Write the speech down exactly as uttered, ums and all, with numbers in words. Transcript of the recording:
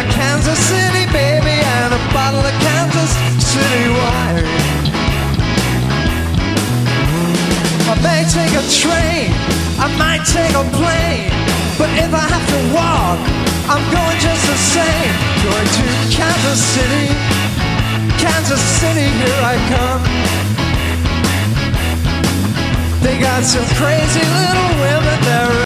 got Kansas City, baby, and a bottle of Kansas City wine. I may take a train, I might take a plane, but if I have to walk, I'm going just the same. Going to Kansas City, Kansas City, here I come. They got some crazy little women there.